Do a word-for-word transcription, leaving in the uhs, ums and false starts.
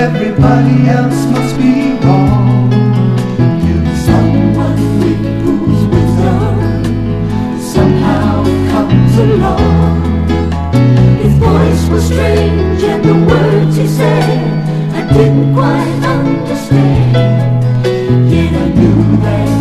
everybody else must be wrong. Till someone with whose wisdom somehow comes along. His voice was strange and the words he said I didn't quite understand. Yet I knew that